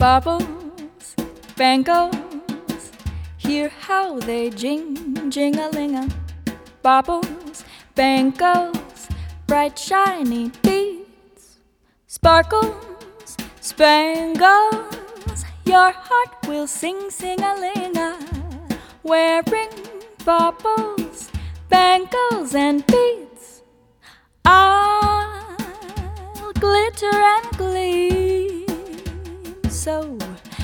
Bubbles, bangles, hear how they jing-a-ling-a. Bubbles, bangles, bright shiny beads. Sparkles, spangles, your heart will sing-a-ling-a. Wearing bubbles, bangles and beads, I'll glitter and gleam. So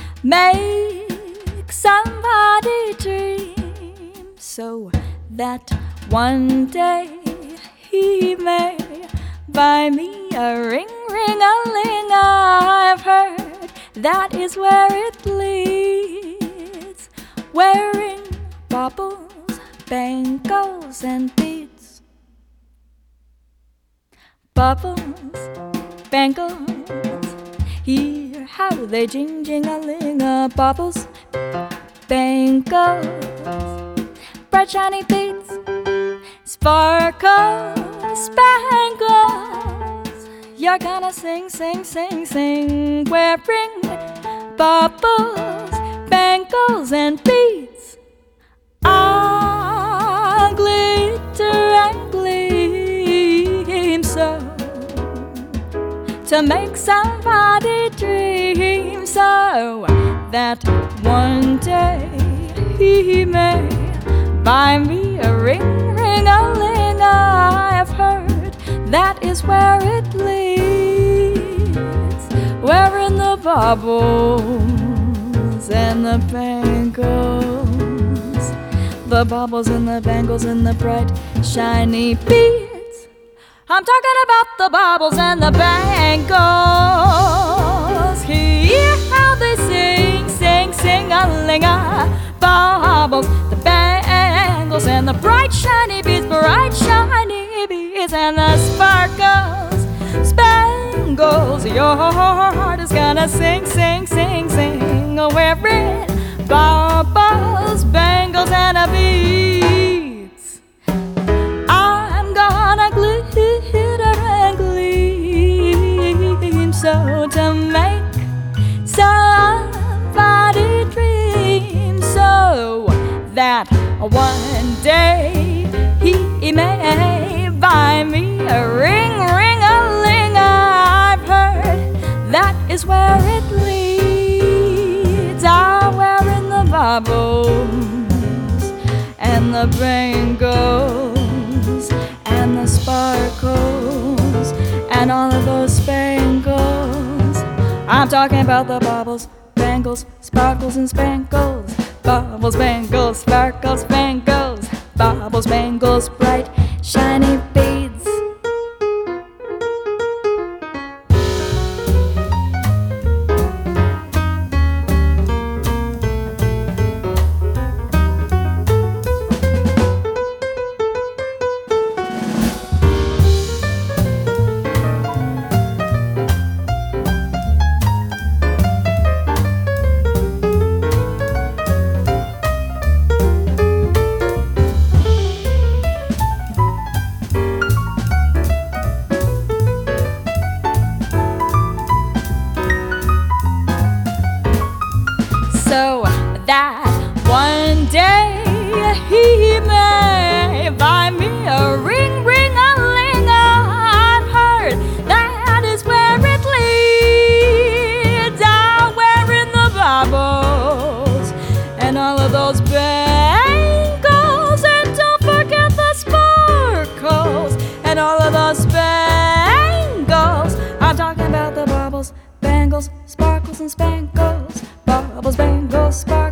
make somebody dream, so that one day he may buy me a ring-a-ling. I've heard that is where it leads, wearing bubbles, bangles and beads. Bubbles, bangles, hear how they jing-a-ling-a. Bubbles, bangles, bright shiny beads. Sparkles, spangles, you're gonna sing, sing, sing, sing, wearing bubbles, bangles and beads. I'll glitter and gleam, so to make somebody dream, so that one day he may buy me a ring-a-ling. I've heard that is where it leads, wearing the bubbles and the bangles, the bubbles and the bangles and the bright shiny beads. I'm talking about the bubbles and the bangles. Hear how they sing, sing, sing-a-ling-a. Bubbles, the bangles and the bright shiny beads, bright shiny beads and the sparkles, spangles. Your heart is gonna sing, sing, sing, sing, wearing bubbles, bangles and a beads. I'm gonna glitter and gleam, so to make somebody dream, so that one day he may buy me a ring-a-ling. I've heard that is where it leads. I'm wearing the bubbles and the bangles and the sparkles and all of those spangles. I'm talking about the bubbles, bangles, sparkles and spangles. Bubbles, bangles, sparkles, bangles. Bubbles, bangles, bright, shiny beads. So that one day he may buy me a ring-a-ling. I've heard that is where it leads. I'm wearing the bubbles and all of those bangles, and don't forget the sparkles and all of those spangles. I'm talking about the bubbles, bangles, sparkles and spangles. Bubbles, bangles, sparkles.